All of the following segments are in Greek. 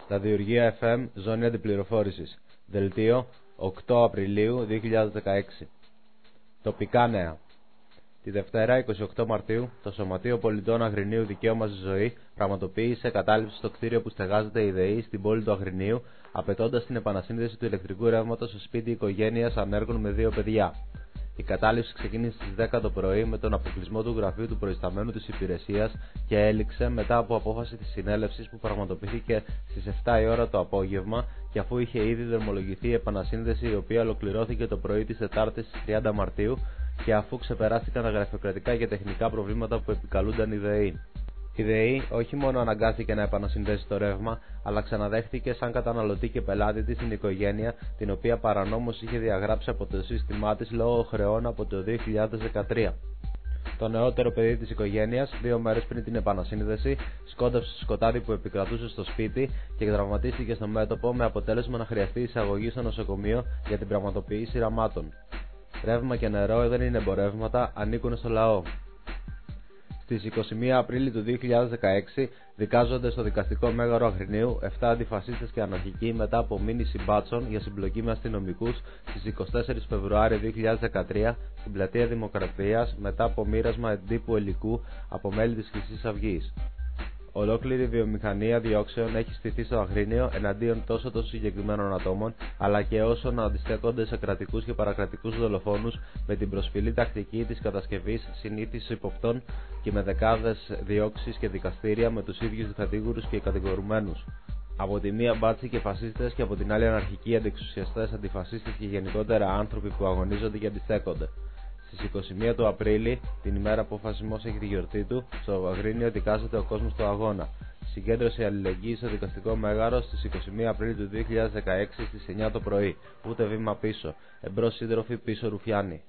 Ραδιουργία FM, ζώνη αντιπληροφόρησης. Δελτίο, 8 Απριλίου 2016. Τοπικά νέα. Τη Δευτέρα, 28 Μαρτίου, το Σωματείο Πολιτών Αγρινίου Δικαίωμα στη Ζωή πραγματοποίησε κατάληψη στο κτίριο που στεγάζεται η ΔΕΗ στην πόλη του Αγρινίου, απαιτώντας την επανασύνδεση του ηλεκτρικού ρεύματος στο σπίτι οικογένειας ανέργων με 2 παιδιά. Η κατάληψη ξεκίνησε στις 10 το πρωί με τον αποκλεισμό του γραφείου του προϊσταμένου της υπηρεσίας και έληξε μετά από απόφαση της συνέλευσης που πραγματοποιήθηκε στις 7 η ώρα το απόγευμα και αφού είχε ήδη δρομολογηθεί η επανασύνδεση, η οποία ολοκληρώθηκε το πρωί της Τετάρτης στις 30 Μαρτίου και αφού ξεπεράστηκαν τα γραφειοκρατικά και τεχνικά προβλήματα που επικαλούνταν η ΔΕΗ. Η ΔΕΗ όχι μόνο αναγκάστηκε να επανασυνδέσει το ρεύμα, αλλά ξαναδέχτηκε σαν καταναλωτή και πελάτη της την οικογένεια, την οποία παρανόμως είχε διαγράψει από το σύστημά της λόγω χρεών από το 2013. Το νεότερο παιδί της οικογένειας, 2 μέρες πριν την επανασύνδεση, σκόνταψε στο σκοτάδι που επικρατούσε στο σπίτι και τραυματίστηκε στο μέτωπο, με αποτέλεσμα να χρειαστεί εισαγωγή στο νοσοκομείο για την πραγματοποίηση ραμάτων. Ρεύμα και νερό δεν είναι εμπορεύματα, ανήκουν στο λαό. Στις 21 Απρίλη του 2016 δικάζονται στο δικαστικό μέγαρο Αγρινίου 7 αντιφασίστες και αναρχικοί μετά από μήνυση μπάτσων για συμπλοκή με αστυνομικούς στις 24 Φεβρουάριου 2013 στην πλατεία Δημοκρατίας μετά από μοίρασμα εντύπου υλικού από μέλη της Χρυσής Αυγής. Ολόκληρη βιομηχανία διώξεων έχει στηθεί στο Αγρίνιο εναντίον τόσο των συγκεκριμένων ατόμων, αλλά και όσων αντιστέκονται σε κρατικούς και παρακρατικούς δολοφόνους με την προσφυλή τακτική της κατασκευής συνήθις υποπτών και με δεκάδες διώξεις και δικαστήρια με τους ίδιους κατήγορους και κατηγορουμένους. Από τη μία μπάτσοι και φασίστες και από την άλλη αναρχικοί αντιεξουσιαστές, αντιφασίστες και γενικότερα άνθρωποι που αγωνίζονται και αντιστέκονται. Στις 21 του Απρίλη, την ημέρα που ο φασισμός έχει τη γιορτή του, στο Αγρίνιο δικάζεται ο κόσμος του αγώνα. Συγκέντρωση αλληλεγγύης στο δικαστικό μέγαρο στις 21 Απρίλη του 2016 στις 9 το πρωί. Ούτε βήμα πίσω. Εμπρός σύντροφοι, πίσω ρουφιάνοι.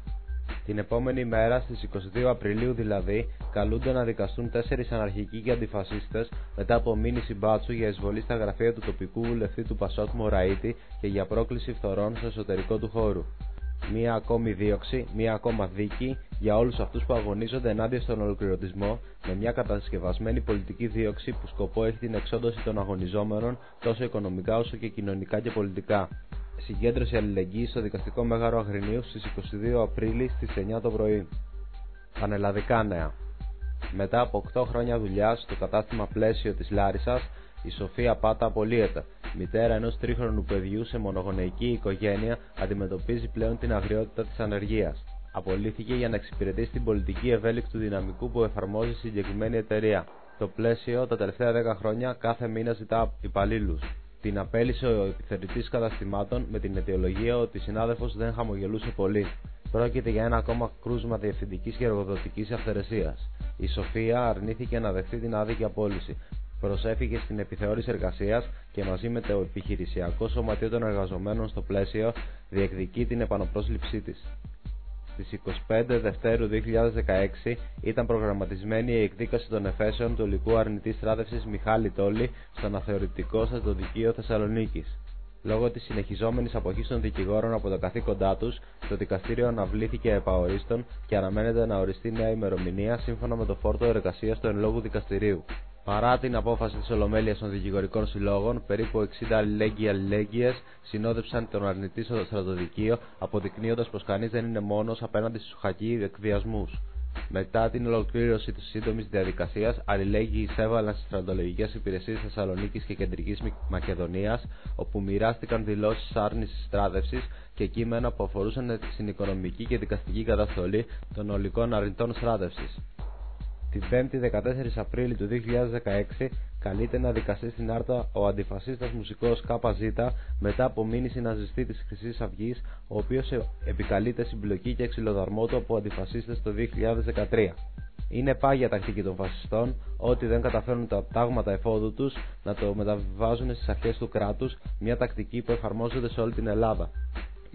Την επόμενη μέρα, στις 22 Απριλίου δηλαδή, καλούνται να δικαστούν 4 αναρχικοί και αντιφασίστες μετά από μήνυση μπάτσου για εισβολή στα γραφεία του τοπικού βουλευτή του Πασόκ Μωραΐτη και για πρόκληση φθορών στο εσωτερικό του χώρου. Μία ακόμη δίωξη, μία ακόμα δίκη για όλους αυτούς που αγωνίζονται ενάντια στον ολοκληρωτισμό, με μια κατασκευασμένη πολιτική δίωξη που σκοπό έχει την εξόντωση των αγωνιζόμενων τόσο οικονομικά όσο και κοινωνικά και πολιτικά. Συγκέντρωση αλληλεγγύης στο δικαστικό μέγαρο Αγρινίου στις 22 Απρίλη στις 9 το πρωί. Πανελλαδικά νέα. Μετά από 8 χρόνια δουλειάς στο κατάστημα Πλαίσιο της Λάρισσας, η Σοφία Πάτα απολύεται. Μητέρα ενός 3χρονου παιδιού σε μονογονεϊκή οικογένεια, αντιμετωπίζει πλέον την αγριότητα της ανεργίας. Απολύθηκε για να εξυπηρετήσει την πολιτική ευέλικτου δυναμικού που εφαρμόζει η συγκεκριμένη εταιρεία. Το Πλαίσιο τα τελευταία 10 χρόνια κάθε μήνα ζητά υπαλλήλους. Την απέλυσε ο επιθεωρητής καταστημάτων με την αιτιολογία ότι η συνάδελφος δεν χαμογελούσε πολύ. Πρόκειται για ένα ακόμα κρούσμα διευθυντικής και εργοδοτικής αυθαιρεσίας. Η Σοφία αρνήθηκε να δεχτεί την άδικη απόλυση. Προσέφηκε στην επιθεώρηση εργασίας και μαζί με το επιχειρησιακό σωματείο των εργαζομένων στο Πλαίσιο διεκδικεί την επαναπρόσληψή της. Στις 25 Δευτέρου 2016 ήταν προγραμματισμένη η εκδίκαση των εφέσεων του υλικού αρνητής στράτευσης Μιχάλη Τόλη στο αναθεωρητικό στρατοδικείο Θεσσαλονίκης. Λόγω της συνεχιζόμενης αποχής των δικηγόρων από τα καθήκοντά τους, το δικαστήριο αναβλήθηκε επαορίστον και αναμένεται να οριστεί νέα ημερομηνία σύμφωνα με το φόρτο εργασίας του εν λόγου δικαστηρίου. Παρά την απόφαση της Ολομέλειας των δικηγορικών συλλόγων, περίπου 60 αλληλέγγυες συνόδευσαν τον αρνητή στο στρατοδικείο, αποδεικνύοντας πως κανείς δεν είναι μόνος απέναντι στους χακί εκβιασμούς. Μετά την ολοκλήρωση της σύντομης διαδικασίας, αλληλέγγυοι εισέβαλαν στις στρατολογικές υπηρεσίες Θεσσαλονίκης και Κεντρικής Μακεδονίας, όπου μοιράστηκαν δηλώσεις άρνησης στράτευσης και κείμενα που αφορούσαν στην οικονομική και δικαστική καταστολή των ολικών αρνητών στράτευσης. Την 5η 14 Απρίλη του 2016 καλείται να δικαστεί στην Άρτα ο αντιφασίστας μουσικός ΚΖ μετά από μήνυση ναζιστή της Χρυσής Αυγής, ο οποίος επικαλείται συμπλοκή και ξυλοδαρμό του από αντιφασίστες το 2013. Είναι πάγια τακτική των φασιστών, ότι δεν καταφέρουν τα τάγματα εφόδου τους να το μεταβιβάζουν στις αρχές του κράτους, μια τακτική που εφαρμόζεται σε όλη την Ελλάδα.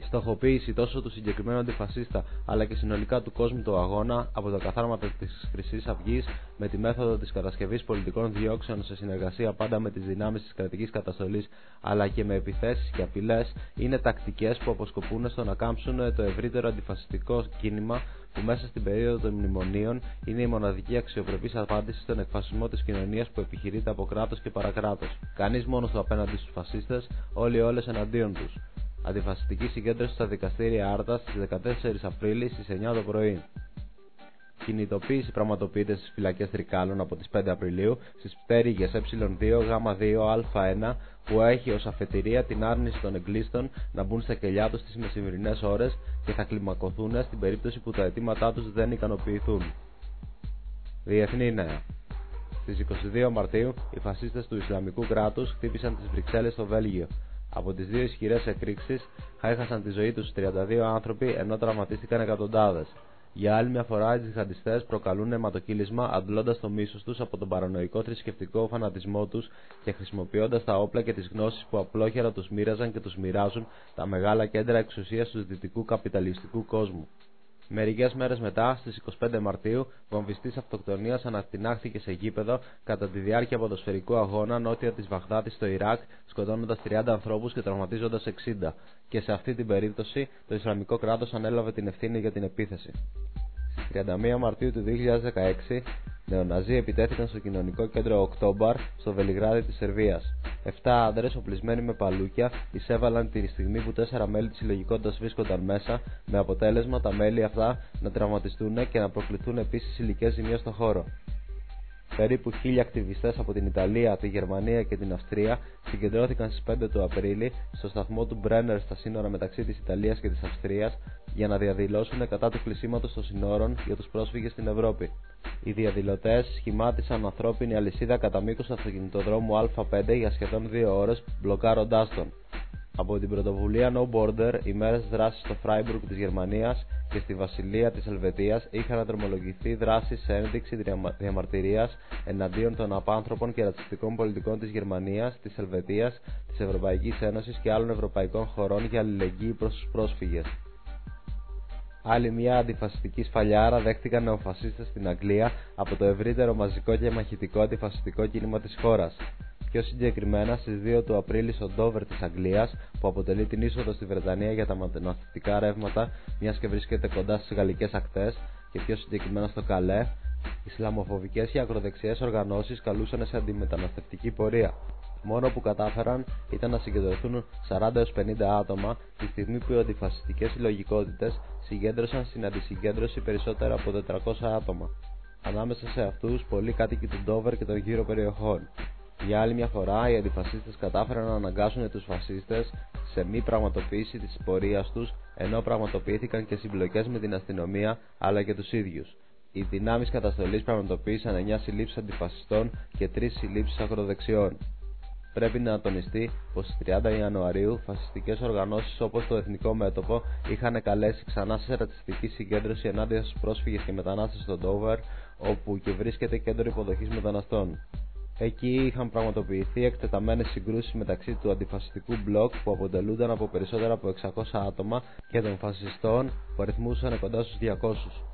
Η στοχοποίηση τόσο του συγκεκριμένου αντιφασίστα αλλά και συνολικά του κόσμου του αγώνα από τα καθάρματα της Χρυσής Αυγής με τη μέθοδο της κατασκευής πολιτικών διώξεων σε συνεργασία πάντα με τις δυνάμεις της κρατικής καταστολής αλλά και με επιθέσεις και απειλές είναι τακτικές που αποσκοπούν στο να κάμψουν το ευρύτερο αντιφασιστικό κίνημα που μέσα στην περίοδο των μνημονίων είναι η μοναδική αξιοπρεπής απάντηση στον εκφασισμό της κοινωνίας που επιχειρείται από κράτος και παρακράτος. Κανείς μόνος του απέναντι στους φασίστες, όλοι όλες εναντίον τους. Αντιφασιστική συγκέντρωση στα δικαστήρια Άρτα στις 14 Απρίλη στις 9 το πρωί. Κινητοποίηση πραγματοποιείται στις φυλακές Τρικάλων από τις 5 Απριλίου στις πτέρυγες Ε2, Γ2, Α1 που έχει ως αφετηρία την άρνηση των εγκλήστων να μπουν στα κελιά τους τις μεσημερινές ώρες και θα κλιμακωθούν στην περίπτωση που τα αιτήματά τους δεν ικανοποιηθούν. Διεθνή νέα. Στις 22 Μαρτίου οι φασίστες του Ισλαμικού κράτους χτύπησαν τις Βρυξέλλες στο Βέλγιο. Από τις δύο ισχυρές εκρήξεις έχασαν τη ζωή τους 32 άνθρωποι ενώ τραυματίστηκαν εκατοντάδες. Για άλλη μια φορά οι τζιχαντιστές προκαλούν αιματοκύλισμα αντλώντας το μίσος τους από τον παρανοϊκό θρησκευτικό φανατισμό τους και χρησιμοποιώντας τα όπλα και τις γνώσεις που απλόχερα τους μοίραζαν και τους μοιράζουν τα μεγάλα κέντρα εξουσίας του δυτικού καπιταλιστικού κόσμου. Μερικές μέρες μετά, στις 25 Μαρτίου, βομβιστής αυτοκτονίας ανατινάχθηκε σε γήπεδο κατά τη διάρκεια ποδοσφαιρικού αγώνα νότια της Βαγδάτη στο Ιράκ, σκοτώνοντας 30 ανθρώπους και τραυματίζοντας 60. Και σε αυτή την περίπτωση, το Ισλαμικό κράτος ανέλαβε την ευθύνη για την επίθεση. Στις 31 Μαρτίου του 2016, νεοναζί επιτέθηκαν στο κοινωνικό κέντρο Οκτώμπαρ στο Βελιγράδι της Σερβίας. 7 άντρες οπλισμένοι με παλούκια εισέβαλαν τη στιγμή που 4 μέλη της συλλογικότητας βρίσκονταν μέσα, με αποτέλεσμα τα μέλη αυτά να τραυματιστούν και να προκληθούν επίσης υλικές ζημιές στο χώρο. Περίπου 1000 ακτιβιστές από την Ιταλία, τη Γερμανία και την Αυστρία συγκεντρώθηκαν στις 5 του Απρίλη στο σταθμό του Μπρένερ στα σύνορα μεταξύ της Ιταλίας και της Αυστρίας για να διαδηλώσουν κατά του κλεισίματος των συνόρων για τους πρόσφυγες στην Ευρώπη. Οι διαδηλωτές σχημάτισαν ανθρώπινη αλυσίδα κατά μήκος του αυτοκινητοδρόμου Α5 για σχεδόν 2 ώρες, μπλοκάροντάς τον. Από την πρωτοβουλία No Border, οι μέρες δράσης στο Φράιμπουργκ της Γερμανίας και στη Βασιλεία της Ελβετίας είχαν δρομολογηθεί δράσεις σε ένδειξη διαμαρτυρίας εναντίον των απάνθρωπων και ρατσιστικών πολιτικών της Γερμανίας, της Ελβετίας, της Ευρωπαϊκής Ένωσης και άλλων ευρωπαϊκών χωρών για αλληλεγγύη προς τους πρόσφυγες. Άλλη μια αντιφασιστική σφαλιάρα δέχτηκαν νεοφασίστες στην Αγγλία από το ευρύτερο μαζικό και μαχητικό αντιφασιστικό κίνημα της χώρας. Πιο συγκεκριμένα στις 2 του Απρίλη στο Ντόβερ της Αγγλίας, που αποτελεί την είσοδο στη Βρετανία για τα μεταναστευτικά ρεύματα, μιας και βρίσκεται κοντά στις γαλλικές ακτές, και πιο συγκεκριμένα στο Καλέ, ισλαμοφοβικές και ακροδεξιές οργανώσεις καλούσαν σε αντιμεταναστευτική πορεία. Μόνο που κατάφεραν ήταν να συγκεντρωθούν 40-50 άτομα, τη στιγμή που οι αντιφασιστικές συλλογικότητες συγκέντρωσαν στην αντισυγκέντρωση περισσότερα από 400 άτομα. Ανάμεσα σε αυτούς, πολλοί κάτοικοι του Ντόβερ και των γύρω περιοχών. Για άλλη μια φορά, οι αντιφασίστες κατάφεραν να αναγκάσουν τους φασίστες σε μη πραγματοποίηση της πορείας τους, ενώ πραγματοποιήθηκαν και συμπλοκές με την αστυνομία αλλά και τους ίδιους. Οι δυνάμεις καταστολής πραγματοποίησαν 9 συλλήψεις αντιφασιστών και 3 συλλήψεις ακροδεξιών. Πρέπει να τονιστεί πως στις 30 Ιανουαρίου φασιστικές οργανώσεις όπως το Εθνικό Μέτωπο είχαν καλέσει ξανά σε ρατσιστική συγκέντρωση ενάντια στους πρόσφυγες και μετανάστες στο Ντόβερ, όπου και βρίσκεται κέντρο υποδοχής μεταναστών. Εκεί είχαν πραγματοποιηθεί εκτεταμένες συγκρούσεις μεταξύ του αντιφασιστικού μπλοκ, που αποτελούνταν από περισσότερα από 600 άτομα, και των φασιστών που αριθμούσαν κοντά στους 200.